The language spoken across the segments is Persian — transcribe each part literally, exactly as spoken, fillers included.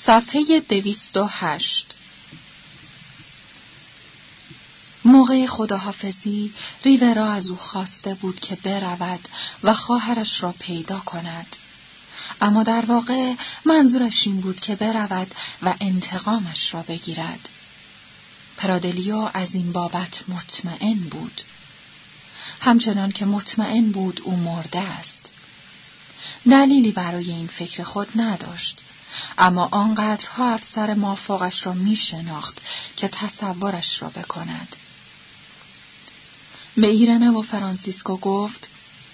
صفحه دویست و هشت. موقع خداحافظی ریورا از او خواسته بود که برود و خواهرش را پیدا کند، اما در واقع منظورش این بود که برود و انتقامش را بگیرد. پرادلیو از این بابت مطمئن بود، همچنان که مطمئن بود او مرده است. دلیلی برای این فکر خود نداشت، اما آنقدرها افسر مافوقش را می شناخت که تصورش را بکند. به ایرنه و فرانسیسکو گفت: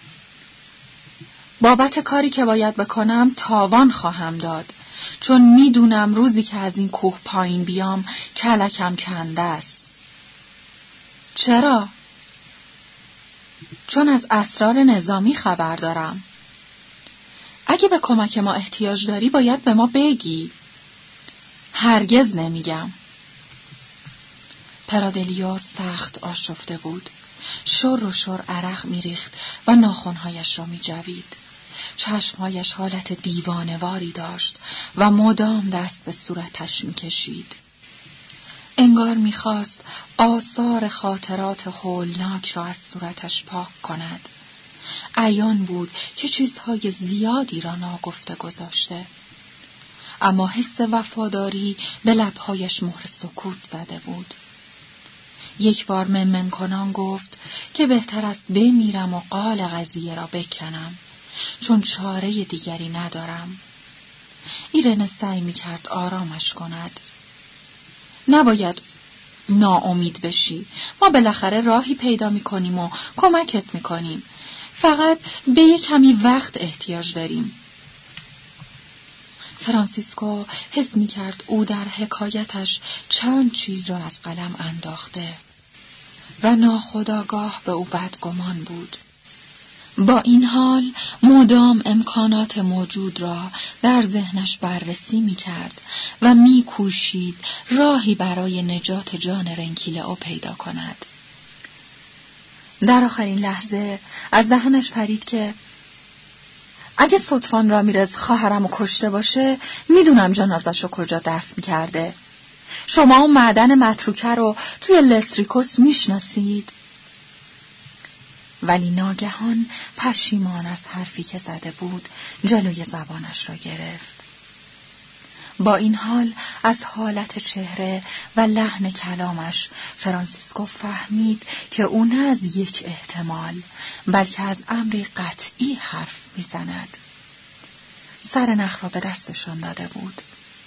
بابت کاری که باید بکنم تاوان خواهم داد، چون می دونم روزی که از این کوه پایین بیام کلکم کنده است. چرا؟ چون از اسرار نظامی خبر دارم. اگه به کمک ما احتیاج داری باید به ما بگی. هرگز نمیگم. پرادلیو سخت آشفته بود. شر و شر عرق میریخت و ناخنهایش را میجوید. چشمهایش حالت دیوانه‌واری داشت و مدام دست به صورتش میکشید. انگار میخواست آثار خاطرات هولناک را از صورتش پاک کند. عیان بود که چیزهای زیادی را ناگفته گذاشته، اما حس وفاداری به لبهایش مهر سکوت زده بود. یک بار ممن کنان گفت که بهتر است بمیرم و قال قضیه را بکنم، چون چاره دیگری ندارم. ایرنه سعی میکرد آرامش کند. نباید ناامید بشی، ما بالاخره راهی پیدا میکنیم و کمکت میکنیم. فقط به یک کمی وقت احتیاج داریم. فرانسیسکو حس می‌کرد او در حکایتش چند چیز را از قلم انداخته و ناخودآگاه به او بدگمان بود. با این حال مدام امکانات موجود را در ذهنش بررسی می‌کرد و می‌کوشید راهی برای نجات جان رنکیلئو پیدا کند. در آخرین لحظه از دهنش پرید که اگه صدفان رامیرز خواهرمو کشته باشه میدونم جنازه‌شو کجا دفن کرده. شما اون معدن متروکه رو توی لستریکوس میشناسید؟ ولی ناگهان پشیمان از حرفی که زده بود جلوی زبانش را گرفت. با این حال از حالت چهره و لحن کلامش فرانسیسکو فهمید که او نه از یک احتمال بلکه از امری قطعی حرف میزند. سر نخ را به دستشان داده بود.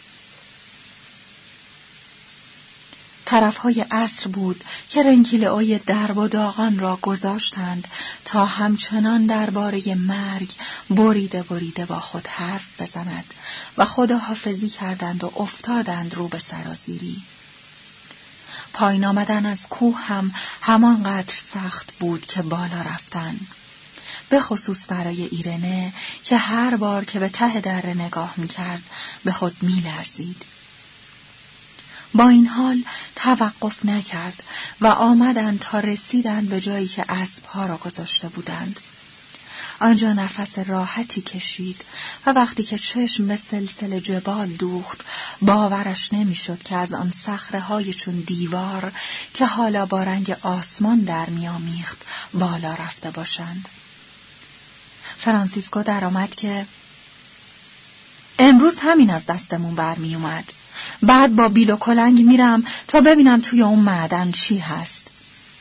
طرفهای عصر بود که رنکیلئوی درب و داغان را گذاشتند تا همچنان درباره مرگ بریده بریده با خود حرف بزند و خداحافظی کردند و افتادند رو به سرازیری. پایین آمدن از کوه هم همانقدر سخت بود که بالا رفتن، به خصوص برای ایرنه که هر بار که به ته دره نگاه می‌کرد به خود می‌لرزید. با این حال توقف نکرد و آمدند تا رسیدند به جایی که اسب‌ها را گذاشته بودند. آنجا نفس راحتی کشید و وقتی که چشم به سلسله جبال دوخت باورش نمیشد که از آن صخره‌های چون دیوار که حالا با رنگ آسمان در می‌آمیخت بالا رفته باشند. فرانسیسکو درآمد که امروز همین از دستمون برمی اومد. بعد با بیل و کلنگ میرم تا ببینم توی اون معدن چی هست.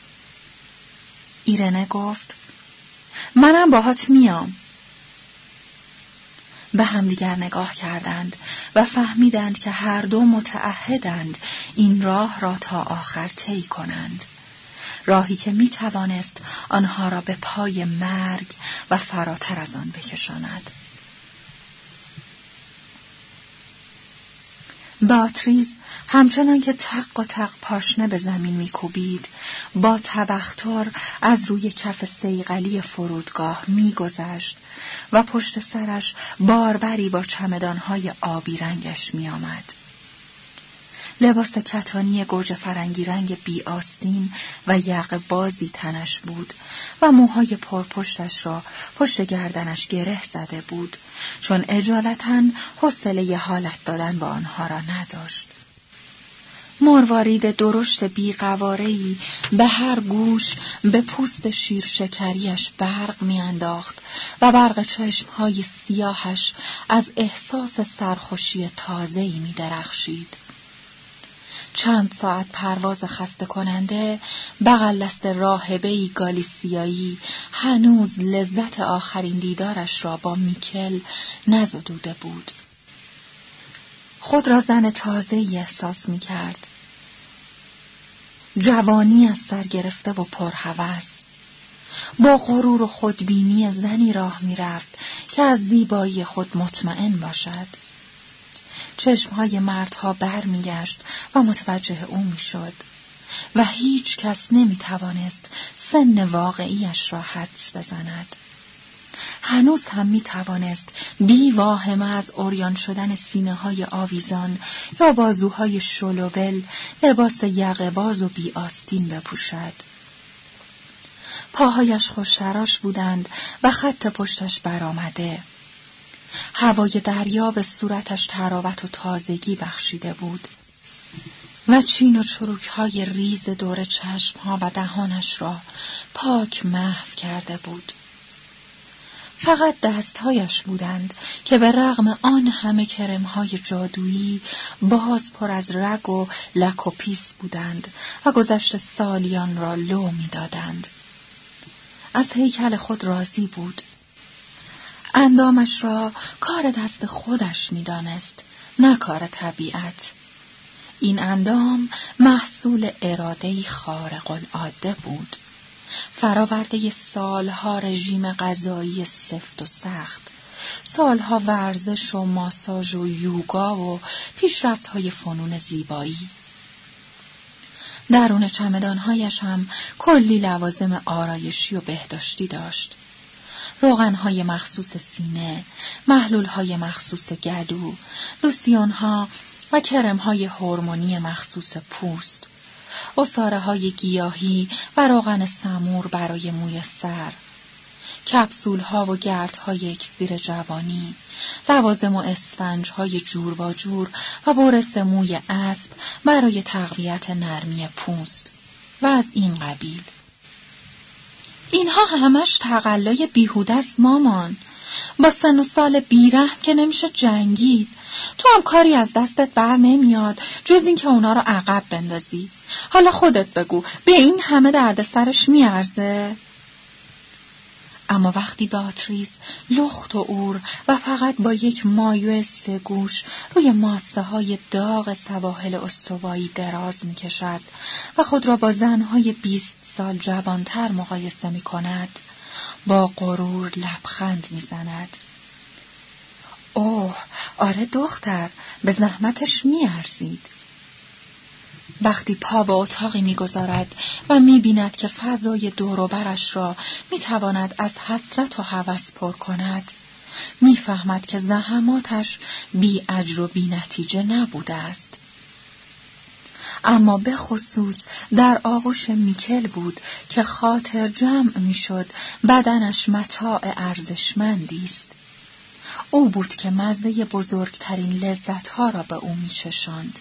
ایرنه گفت منم باهات میام. به همدیگر نگاه کردند و فهمیدند که هر دو متعهدند این راه را تا آخر طی کنند. راهی که میتوانست آنها را به پای مرگ و فراتر از آن بکشاند. باتریز همچنان که تق و تق پاشنه به زمین میکوبید با تبختر از روی کف صیقلی فرودگاه میگذشت و پشت سرش باربری با چمدانهای آبی رنگش میآمد. لباس کتانی گوجه فرنگی رنگ بی آستین و یقه بازی تنش بود و موهای پرپشتش را پشت گردنش گره زده بود، چون اجالتاً حوصله حالت دادن با آنها را نداشت. مروارید درشت بی‌قواره‌ای به هر گوش به پوست شیر شکریش برق می‌انداخت و برق چشم‌های سیاهش از احساس سرخوشی تازه‌ای می‌درخشید. چند ساعت پرواز خسته کننده بغل دست راهبه‌ای گالیسیایی هنوز لذت آخرین دیدارش را با میکل نزدوده بود. خود را زن تازه‌ای احساس می‌کرد. جوانی از سر گرفته و پرهوس، با غرور و خودبینی زنی راه می‌رفت که از زیبایی خود مطمئن باشد. چشمهای مردها بر می‌گشت و متوجه او می‌شد و هیچ کس نمی‌توانست سن واقعیش را حدس بزند. هنوز هم می‌توانست بی واهمه از عریان شدن سینه‌های آویزان یا بازوهای شلوول لباس یقه باز و بی آستین بپوشد. پاهایش خوشتراش بودند و خط پشتش برآمده. هوای دریا به صورتش طراوت و تازگی بخشیده بود و چین و چروک‌های ریز دور چشم‌ها و دهانش را پاک محو کرده بود. فقط دستهایش بودند که به رغم آن همه کرم‌های جادویی باز پر از رگ و لک و پیس بودند و گذشت سالیان را لو می‌دادند. از هیکل خود راضی بود. اندامش را کار دست خودش می‌دانست، نه کار طبیعت. این اندام محصول اراده‌ای خارق العاده بود، فراورده سالها رژیم غذایی سفت و سخت، سالها ورزش و ماساژ و یوگا و پیشرفت‌های فنون زیبایی. درون چمدان‌هایش هم کلی لوازم آرایشی و بهداشتی داشت. روغن‌های مخصوص سینه، محلول‌های مخصوص گلو، لوسیون‌ها و کرم‌های هورمونی مخصوص پوست، عصاره‌های گیاهی و روغن سمور برای موی سر، کپسول‌ها و گردهای اکسیر جوانی، لوازم و اسفنج‌های جور و جور و برس موی اسب برای تقویت نرمی پوست و از این قبیل. اینها همش تقلای بیهوده است مامان. با سن و سال بیرحم که نمیشه جنگید. تو هم کاری از دستت بر نمیاد جز این که اونا رو عقب بندازی. حالا خودت بگو به این همه درد سرش میارزه؟ اما وقتی باتریس لخت و اور و فقط با یک مایو سه گوش روی ماسه های داغ سواحل استوایی دراز می کشد و خود را با زنهای بیست سال جوانتر مقایسه می کند، با غرور لبخند می زند. اوه، آره دختر، به زحمتش می ارزید. وقتی پا به اتاقی می‌گذارد و می‌بیند که فضای دور و برش را می‌تواند از حسرت و هوس پر کند، می‌فهمد که زحماتش بی اجر و بی نتیجه نبوده است. اما به خصوص در آغوش میکل بود که خاطر جمع می‌شد بدنش متاع ارزشمندی است. او بود که مزه بزرگترین لذت‌ها را به او می‌چشاند.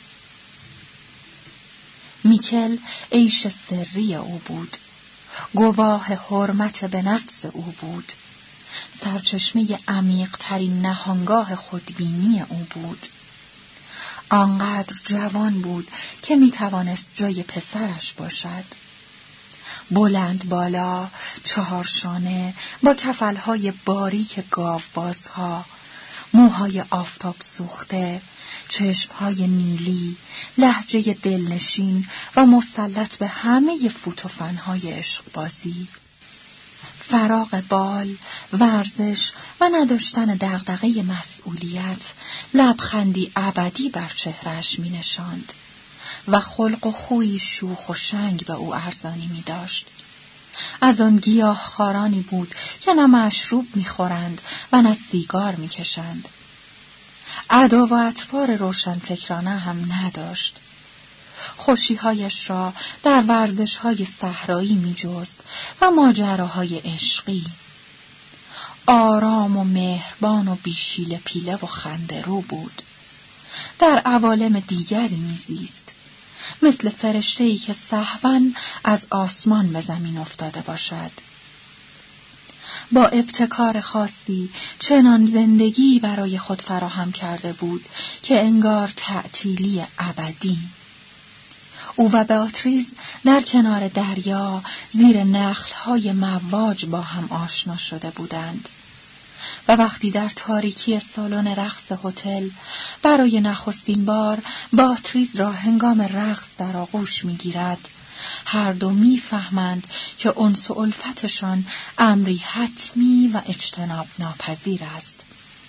میکل عیش سری او بود، گواه حرمت به نفس او بود، سرچشمه عمیق‌ترین نهانگاه خودبینی او بود. آنقدر جوان بود که میتوانست جای پسرش باشد. بلند بالا، چهارشانه، با کفلهای باریک گاوبازها، موهای آفتاب سوخته، چشمهای نیلی، لهجه دلنشین و مسلط به همه فوت و فنهای عشقبازی. فراغ بال، ورزش و نداشتن دغدغه مسئولیت لبخندی ابدی بر چهرهش می نشاند و خلق و خوی شوخ و شنگ به او ارزانی می داشت. از آن گیاه خارانی بود که نه مشروب می خورند و نه سیگار می کشند. ادا و اطوار روشن فکرانه هم نداشت. خوشی‌هایش را در ورزش‌های صحرایی می‌جست و ماجراهای عشقی. آرام و مهربان و بیشیل پیله و خنده رو بود. در عوالم دیگری می‌زیست، مثل فرشته‌ای که سهواً از آسمان به زمین افتاده باشد. با ابتکار خاصی چنان زندگی برای خود فراهم کرده بود که انگار تعطیلی ابدی. او و بیاتریز در کنار دریا زیر نخل‌های مواج با هم آشنا شده بودند و وقتی در تاریکی سالن رقص هتل برای نخستین بار بیاتریز را هنگام رقص در آغوش می‌گیرد، هر دو می‌فهمند که انس و الفتشان امری حتمی و اجتناب ناپذیر است.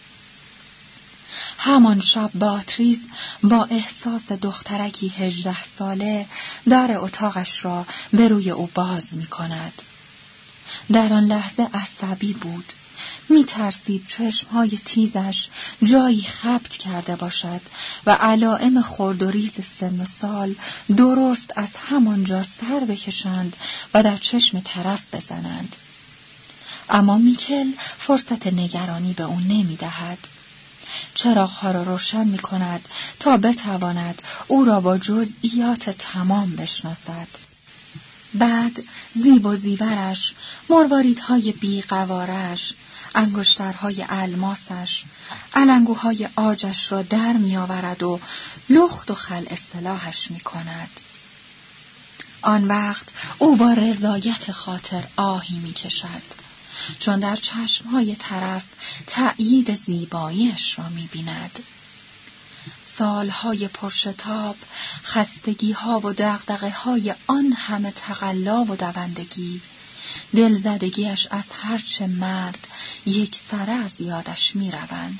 همان شب بیاتریز با احساس دخترکی هجده ساله در اتاقش را به روی او باز می‌کند. در آن لحظه عصبی بود. می ترسید چشمهای تیزش جایی خبط کرده باشد و علائم خرد و ریز سن و سال درست از همانجا سر بکشند و در چشم طرف بزنند. اما میکل فرصت نگرانی به او نمی دهد. چراغها را روشن می کند تا بتواند او را با جزئیات تمام بشناسد. بعد زیب و زیورش، مرواریدهای بیقوارش، انگشترهای الماسش، علنگوهای آجش را در می آورد و لخت و خلع سلاحش می کند. آن وقت او با رضایت خاطر آهی می کشد، چون در چشمهای طرف تأیید زیباییش را می بیند. سالهای پرشتاب، خستگی‌ها و دغدغه‌های آن همه تقلا و دوندگی، دلزدگیش از هرچه مرد یک سره از یادش می روند.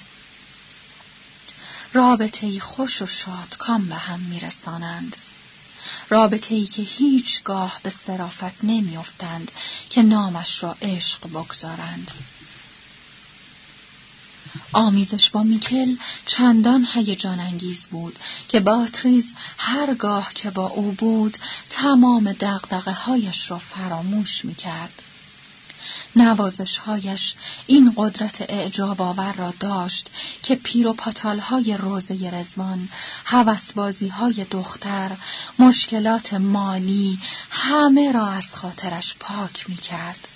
رابطه‌ای خوش و شادکام به هم می رسانند. رابطه‌ای که هیچگاه به صرافت نمی افتند که نامش را عشق بگذارند. آمیزش با میکل چندان هیجان انگیز بود که بیاتریز هرگاه که با او بود تمام دغدغه‌هایش را فراموش می‌کرد. نوازش‌هایش این قدرت اعجاب آور را داشت که پیر و پاتال‌های روضه رضوان، هوسبازی‌های دختر، مشکلات مالی همه را از خاطرش پاک می‌کرد.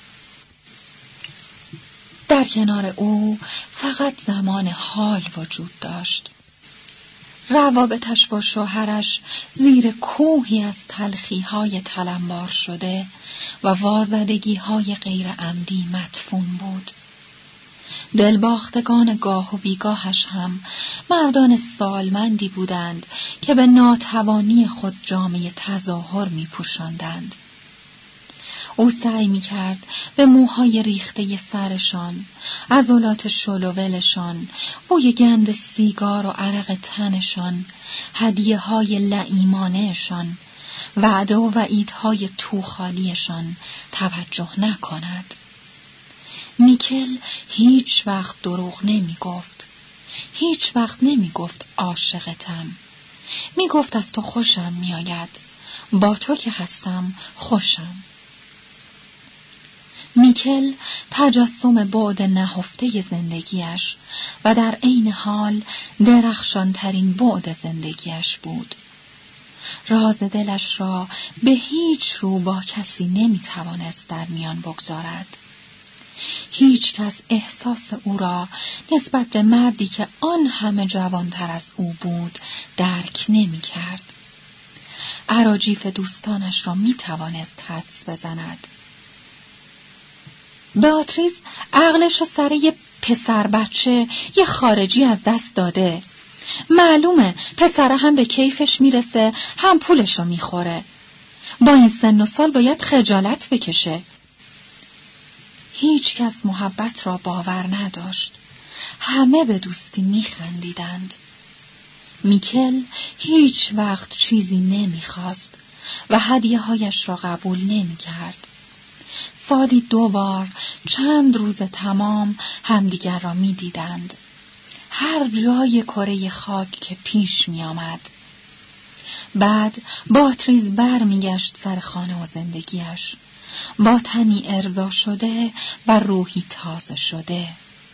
در کنار او فقط زمان حال وجود داشت. روابطش با شوهرش زیر کوهی از تلخی‌های تلمبار شده و وازدگی‌های غیر عمدی مدفون بود. دلباختگان گاه و بیگاهش هم مردان سالمندی بودند که به ناتوانی خود جامه تظاهر می‌پوشاندند. او سعی می‌کرد به موهای ریخته سرشان، عضلات شلوولشان، بوی گند سیگار و عرق تنشان، هدیه‌های لئیمانه‌شان، وعده و وعیدهای توخالیشان توجه نکند. میکل هیچ وقت دروغ نمی گفت. هیچ وقت نمی گفت عاشقتم. می گفت از تو خوشم می آید. با تو که هستم خوشم. میکل تجسم بعد نهفته زندگیش و در عین حال درخشانترین بعد زندگیش بود. راز دلش را به هیچ رو با کسی نمیتوانست در میان بگذارد. هیچ کس احساس او را نسبت به مردی که آن همه جوانتر از او بود درک نمی کرد. اراجیف دوستانش را می توانست حدس بزند. بیاتریز عقلش رو سر یه پسر بچه یه خارجی از دست داده. معلومه پسره هم به کیفش میرسه هم پولش رو میخوره. با این سن و سال باید خجالت بکشه. هیچ کس محبت را باور نداشت. همه به دوستی میخندیدند. میکل هیچ وقت چیزی نمیخواست و هدیه هایش را قبول نمیکرد. سالی دو بار چند روز تمام همدیگر را میدیدند. هر جای کره خاک که پیش می آمد. بعد باتریز بر میگشت سر خانه و زندگیش، با تنی ارضا شده و روحی تازه شده.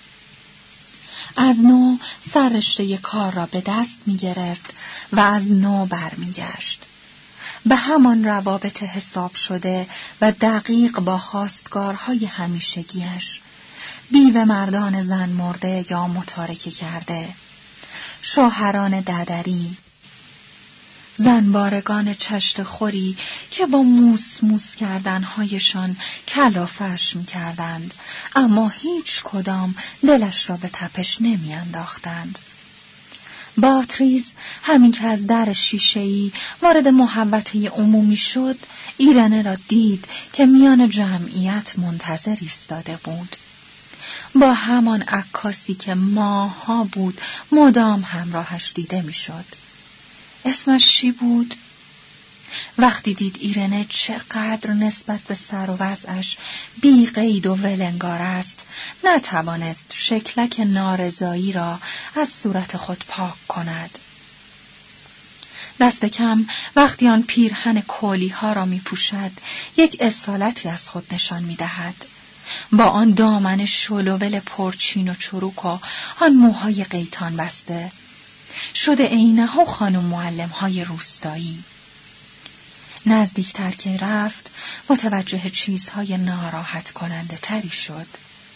از نو سر رشته کار را به دست می گرفت و از نو بر می گشت. به همان روابط حساب شده و دقیق با خواستگارهای همیشگیش، بیوه مردان زن مرده یا متارکه کرده، شوهران ددری، زنبارگان چشت خوری که با موس موس کردنهایشان کلافش می کردند، اما هیچ کدام دلش را به تپش نمی انداختند. باتریز همین که از در شیشه‌ای وارد محوطه عمومی شد، ایرنه را دید که میان جمعیت منتظر ایستاده بود. با همان عکاسی که ماه‌ها بود مدام همراهش دیده میشد. اسمش چی بود؟ وقتی دید ایرنه چقدر نسبت به سر و وضعش بی قید و ولنگار است، نتوانست شکلک نارضایی را از صورت خود پاک کند. دست کم وقتی آن پیرهن کولی ها را می پوشد، یک اصالتی از خود نشان می دهد. با آن دامن شلوول پرچین و چروک و آن موهای قیتان بسته، شده عینه و خانم معلم های روستایی. نزدیکتر که رفت متوجه چیزهای ناراحت کننده تری شد.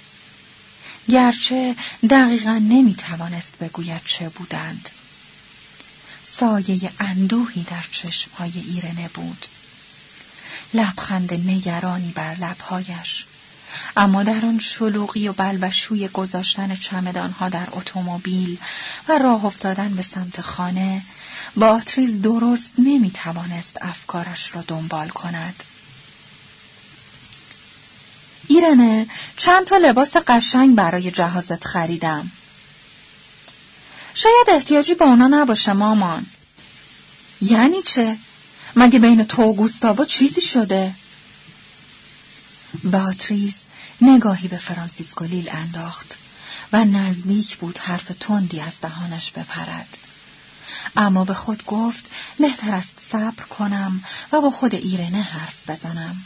گرچه دقیقاً نمی توانست بگوید چه بودند. سایه اندوهی در چشمهای ایرنه بود. لبخند نگرانی بر لبهایش، اما در آن شلوغی و بلبشوی گذاشتن چمدانها در اتومبیل و راه افتادن به سمت خانه، باتریز درست نمی توانست افکارش را دنبال کند. ایرنه، چند تا لباس قشنگ برای جهازت خریدم. شاید احتیاجی به اونا نباشه مامان. یعنی چه؟ مگه بین تو و گوستاوا چیزی شده؟ باتریز نگاهی به فرانسیسکو لیل انداخت و نزدیک بود حرف تندی از دهانش بپرد، اما به خود گفت بهتر است صبر کنم و با خود ایرنه حرف بزنم.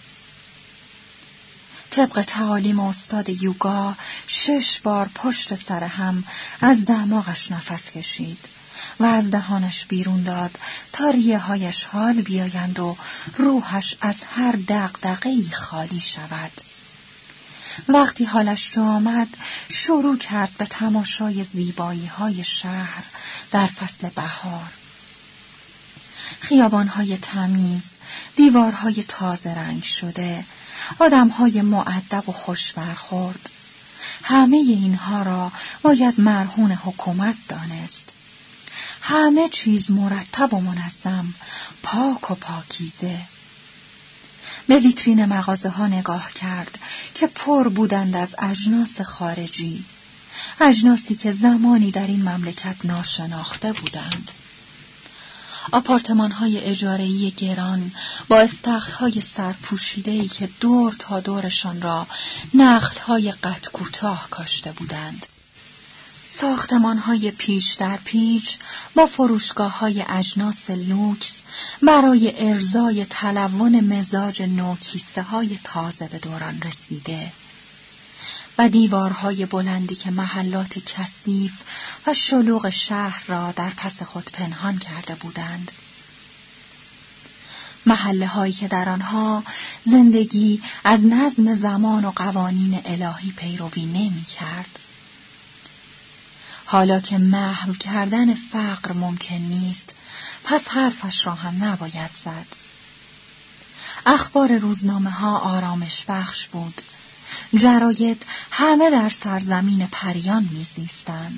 طبق تعالیم استاد یوگا شش بار پشت سر هم از دماغش نفس کشید و از دهانش بیرون داد تا ریه هایش حال بیایند و روحش از هر دغدغه‌ای خالی شود. وقتی حالش جا آمد، شروع کرد به تماشای زیبایی های شهر در فصل بهار. خیابان‌های تمیز، دیوارهای تازه رنگ شده، آدم‌های مؤدب و خوش برخورد. همه اینها را باید مرهون حکومت دانست. همه چیز مرتب و منظم، پاک و پاکیزه. به ویترین مغازه ها نگاه کرد که پر بودند از اجناس خارجی، اجناسی که زمانی در این مملکت ناشناخته بودند. آپارتمان های اجاره‌ای گران با استخرهای سرپوشیده‌ای که دور تا دورشان را نخل‌های قد کوتاه کاشته بودند. ساختمان‌های پیش در پیچ با فروشگاه‌های اجناس لوکس برای ارضای تلون مزاج نوکیسته‌های تازه به دوران رسیده و دیوارهای بلندی که محلات کثیف و شلوغ شهر را در پس خود پنهان کرده بودند. محله هایی که در آنها زندگی از نظم زمان و قوانین الهی پیروی نمی کرد. حالا که محو کردن فقر ممکن نیست، پس حرفش را هم نباید زد. اخبار روزنامه ها آرامش بخش بود. جراید همه در سرزمین پریان میزیستند.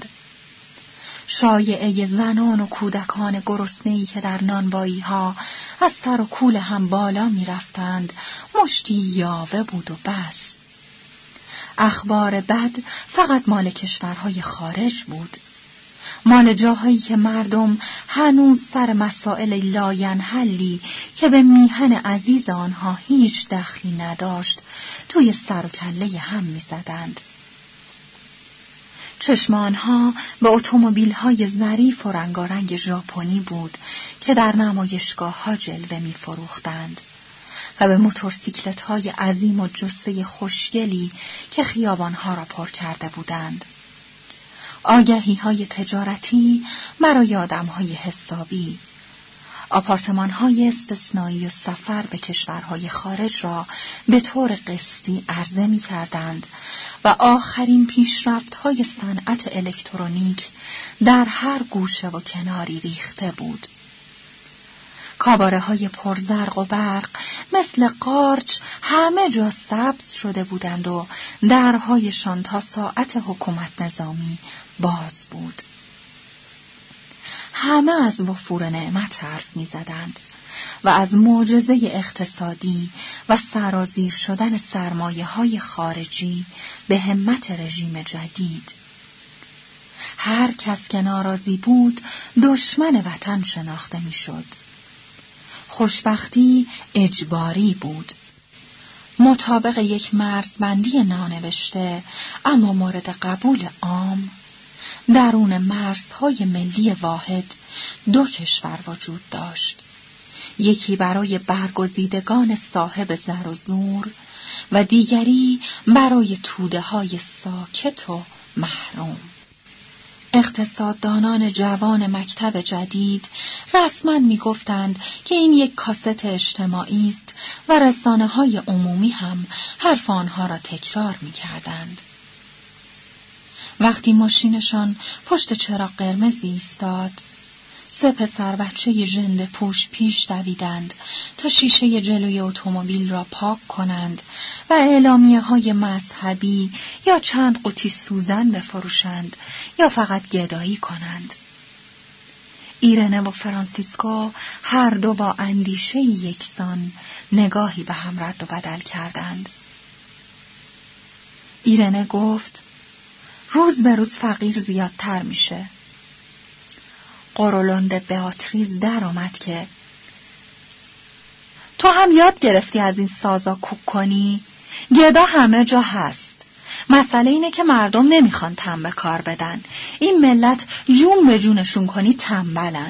شایعه زنان و کودکان گرسنه‌ای که در نانوایی ها از سر و کول هم بالا می رفتند مشتی یاوه بود و بس. اخبار بد فقط مال کشورهای خارج بود، مال جاهایی که مردم هنوز سر مسائل لاینحلی که به میهن عزیز آنها هیچ دخلی نداشت توی سر و کله هم می زدند. چشم آنها به اتومبیل‌های ظریف و رنگارنگ ژاپنی بود که در نمایشگاه‌ها جلوه می‌فروختند و به موتورسیکلت‌های عظیم و جثه خوشگلی که خیابان‌ها را پر کرده بودند. آگهی‌های تجارتی برای آدم‌های حسابی، آپارتمان‌های استثنایی و سفر به کشورهای خارج را به طور قسطی عرضه می‌کردند و آخرین پیشرفت‌های صنعت الکترونیک در هر گوشه و کناری ریخته بود. کاباره‌های پرزرق و برق مثل قارچ همه جا سبز شده بودند و درهایشان تا ساعت حکومت نظامی باز بود. همه از وفور نعمت حرف می زدند و از معجزه اقتصادی و سرازیر شدن سرمایه های خارجی به همت رژیم جدید. هر کس که ناراضی بود دشمن وطن شناخته می شد. خوشبختی اجباری بود. مطابق یک مرزبندی نانوشته اما مورد قبول عام، درون مرزهای ملی واحد دو کشور وجود داشت. یکی برای برگزیدگان صاحب زر و زور و دیگری برای توده‌های ساکت و محروم. اقتصاددانان جوان مکتب جدید رسما می‌گفتند که این یک کاست اجتماعی است و رسانه‌های عمومی هم حرف آنها را تکرار می‌کردند. وقتی ماشینشان پشت چراغ قرمزی ایستاد، سه پسر بچه ژنده پوش پیش دویدند تا شیشه جلوی اتومبیل را پاک کنند و اعلامیه‌های مذهبی یا چند قوطی سوزن بفروشند یا فقط گدایی کنند. ایرنه و فرانسیسکو هر دو با اندیشه یکسان نگاهی به هم رد و بدل کردند. ایرنه گفت: روز به روز فقیر زیادتر میشه. قرولند بیاتریز در آمد که تو هم یاد گرفتی از این سازا کوک کنی؟ گدا همه جا هست. مسئله اینه که مردم نمیخوان تن به کار بدن. این ملت جون به جونشون کنی تنبلن.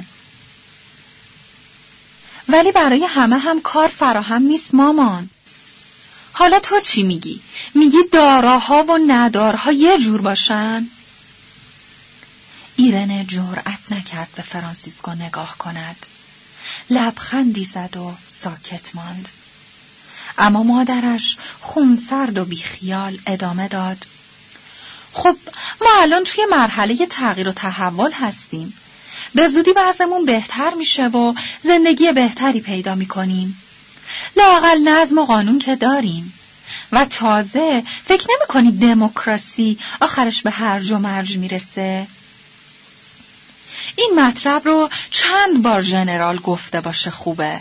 ولی برای همه هم کار فراهم نیست مامان. حالا تو چی میگی؟ میگی داراها و ندارها یه جور باشن؟ ایرنه جرأت نکرد به فرانسیسکو نگاه کند. لبخندی زد و ساکت ماند. اما مادرش خونسرد و بیخیال ادامه داد: خب ما الان توی مرحله تغییر و تحول هستیم. به زودی وضعمون بهتر میشه و زندگی بهتری پیدا میکنیم. لااقل نظم و قانون که داریم. و تازه فکر نمی کنی دموکراسی آخرش به هرج و مرج میرسه؟ این مطلب رو چند بار ژنرال گفته باشه خوبه.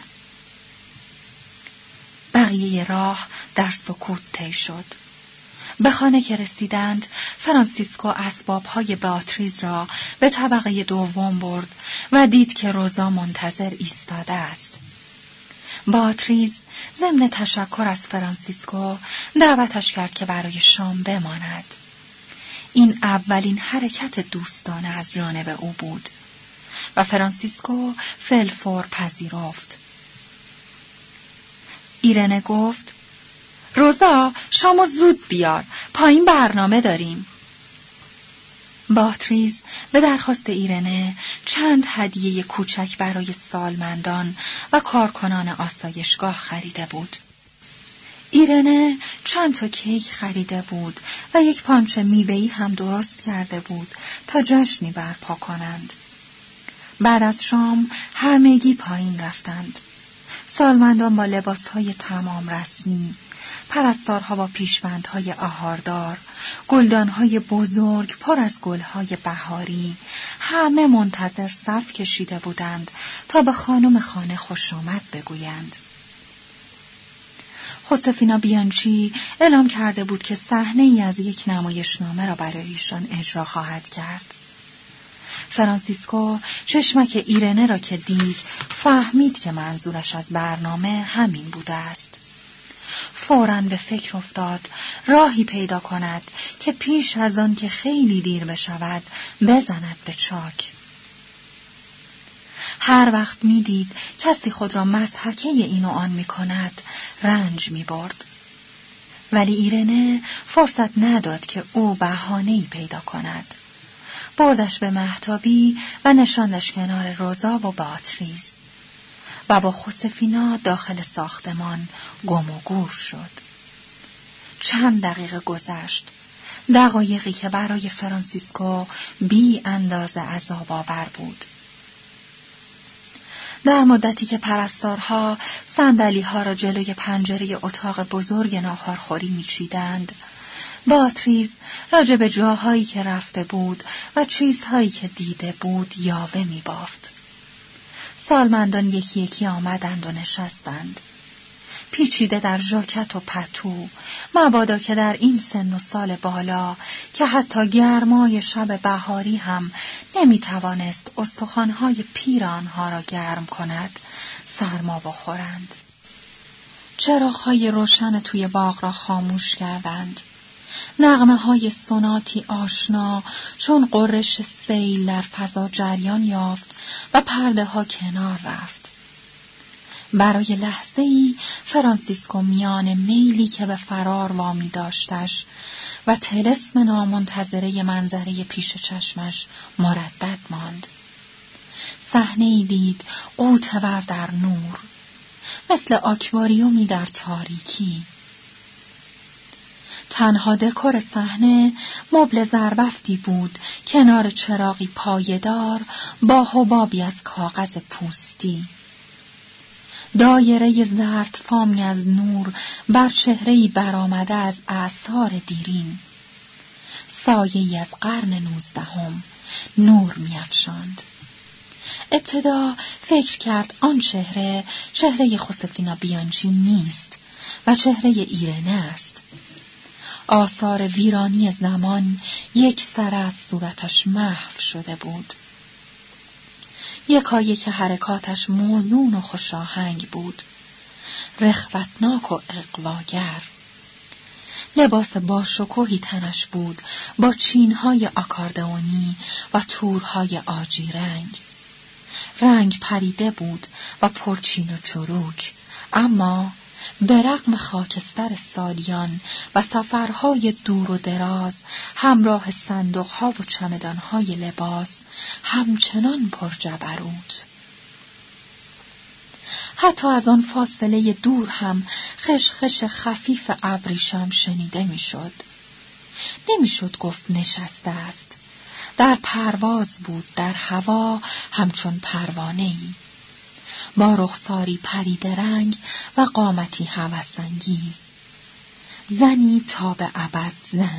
بقیه راه در سکوت طی شد. به خانه که رسیدند، فرانسیسکو اسباب‌های بیاتریز را به طبقه دوم برد و دید که روزا منتظر ایستاده است. بیاتریز ضمن تشکر از فرانسیسکو دعوتش کرد که برای شام بماند. این اولین حرکت دوستانه از جانب او بود و فرانسیسکو فلفور پذیرفت. ایرنه گفت: روزا شامو زود بیار، پایین برنامه داریم. بیاتریز به درخواست ایرنه چند هدیه کوچک برای سالمندان و کارکنان آسایشگاه خریده بود. ایرنه چند تا کیک خریده بود و یک پانچه میوه‌ای هم درست کرده بود تا جشنی برپا کنند. بعد از شام همگی پایین رفتند. سالمندان با لباسهای تمام رسمی، پرستارها با پیشبندهای آهاردار، گلدانهای بزرگ پر از گلهای بهاری، همه منتظر صف کشیده بودند تا به خانم خانه خوش آمد بگویند. خوسفینا بیانچی اعلام کرده بود که صحنه ای از یک نمایشنامه را برای ایشان اجرا خواهد کرد. فرانسیسکو چشمک ایرنه را که دید فهمید که منظورش از برنامه همین بوده است. فوراً به فکر افتاد راهی پیدا کند که پیش از آن که خیلی دیر بشود بزند به چاک. هر وقت می دید کسی خود را مضحکه این و آن می کند رنج می برد. ولی ایرنه فرصت نداد که او بهانه‌ای پیدا کند. بردش به مهتابی و نشاندش کنار روزا و باتریس و با خوسفینا داخل ساختمان گم و گور شد. چند دقیقه گذشت، دقایقی که برای فرانسیسکو بی اندازه عذاب آور بود. در مدتی که پرستارها صندلی‌ها را جلوی پنجره اتاق بزرگ ناهارخوری می‌چیدند، باتریس راجع به جاهایی که رفته بود و چیزهایی که دیده بود یاوه می‌بافت. سالمندان یکی یکی آمدند و نشستند، پیچیده در ژاکت و پتو، مبادا که در این سن و سال بالا که حتی گرمای شب بهاری هم نمیتوانست استخوان‌های پیر آنها را گرم کند، سرما بخورند. چراغ‌های روشن توی باغ را خاموش کردند. نغمه‌های سوناتی آشنا چون قررش سیل در فضا جریان یافت و پرده‌ها کنار رفت. برای لحظه‌ای فرانسیسکو میان میلی که به فرار وامی داشتش و طلسم نامنتظره منظره پیش چشمش مردد ماند. صحنه‌ای دید غوطه‌ور در نور، مثل آکواریومی در تاریکی. تنها دکور صحنه مبل زربفتی بود کنار چراغی پایدار با حبابی از کاغذ پوستی. دایره زرد فامی از نور بر چهره‌ای برآمده از آثار دیرین. سایه‌ای از قرن نوزدهم نور می‌افشاند. ابتدا فکر کرد آن چهره چهره خوسفینا بیانچی نیست و چهره ایرنه است. آثار ویرانی زمان یک سر از صورتش محو شده بود. یکایک حرکاتش موزون و خوشاهنگ بود، رخوتناک و اغواگر. لباس باشکوهی تنش بود با چینهای آکاردئونی و تورهای آجی رنگ. رنگ پریده بود و پرچین و چروک، اما به رغم خاکستر سالیان و سفرهای دور و دراز همراه صندوقها و چمدانهای لباس همچنان پرجبروت. حتی از آن فاصله دور هم خشخش خفیف ابریشم شنیده میشد. نمیشد گفت نشسته است. در پرواز بود در هوا همچون پروانه‌ای، با رخساری پریده رنگ و قامتی هوس‌انگیز. زنی تا به ابد زن.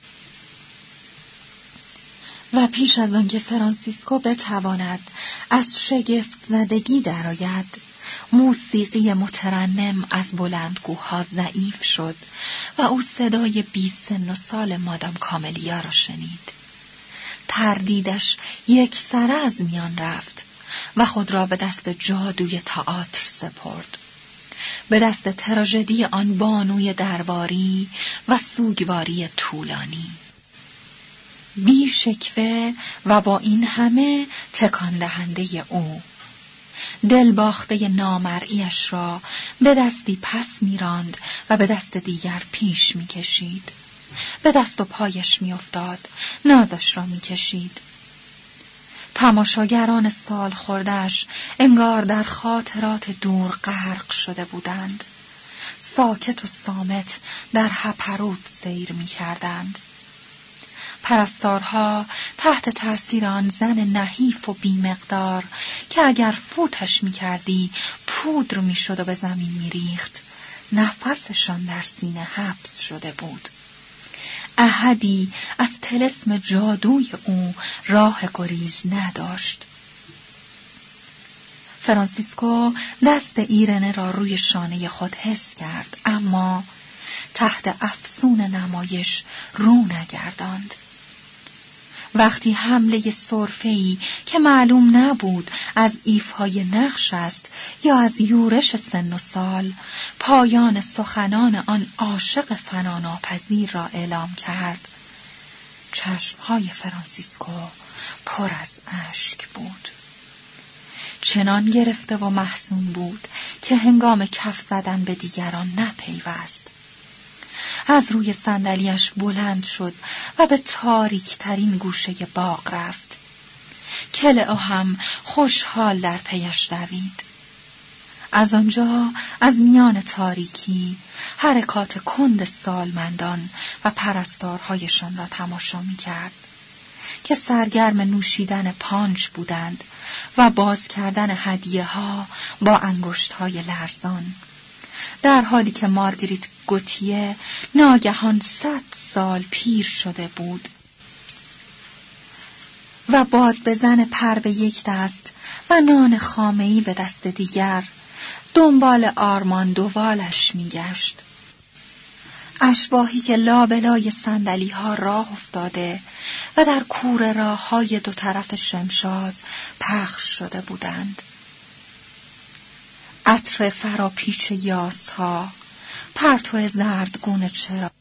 و پیش از آن که فرانسیسکو بتواند از شگفت زدگی درآید، موسیقی مترنم از بلندگوها ضعیف شد و او صدای بی سن و سال مادام کاملیا را شنید. تردیدش یک سره از میان رفت و خود را به دست جادوی تئاتر سپرد، به دست تراژدی آن بانوی درباری و سوگواری طولانی. بی شکوه و با این همه تکان دهنده او، دل باخته نامرئیش را به دستی پس می‌راند و به دست دیگر پیش می‌کشید. به دست و پایش می‌افتاد، نازش را می‌کشید. تماشاگران سال خورده‌اش انگار در خاطرات دور غرق شده بودند. ساکت و صامت در هپروت سیر می‌کردند. پرستارها تحت تأثیر آن زن نحیف و بیمقدار که اگر فوتش می‌کردی پودر می‌شد و به زمین می‌ریخت، نفسشان در سینه حبس شده بود. احدی از طلسم جادوی او راه گریز نداشت. فرانسیسکو دست ایرنه را روی شانه خود حس کرد، اما تحت افسون نمایش رو نگرداند. وقتی حمله سرفه‌ای که معلوم نبود از ایفای نقش است یا از یورش سن و سال، پایان سخنان آن عاشق فناناپذیر را اعلام کرد، چشمهای فرانسیسکو پر از اشک بود. چنان گرفته و محزون بود که هنگام کف زدن به دیگران نپیوست. از روی صندلیاش بلند شد و به تاریک ترین گوشه باغ رفت. کلئو هم خوشحال در پیش دوید. از آنجا از میان تاریکی حرکات کند سالمندان و پرستارهایشان را تماشا می‌کرد که سرگرم نوشیدن پانچ بودند و باز کردن هدیه‌ها با انگشت‌های لرزان، در حالی که مارگریت گوتیه ناگهان صد سال پیر شده بود و باد بزن پر به یک دست و نان خامه‌ای به دست دیگر دنبال آرمان دوالش می‌گشت. اشباحی که لابلای صندلی‌ها راه افتاده و در کوره راه‌های دو طرف شمشاد پخش شده بودند. عطر فراپیچ یاس‌ها، پرتو زردگون چرا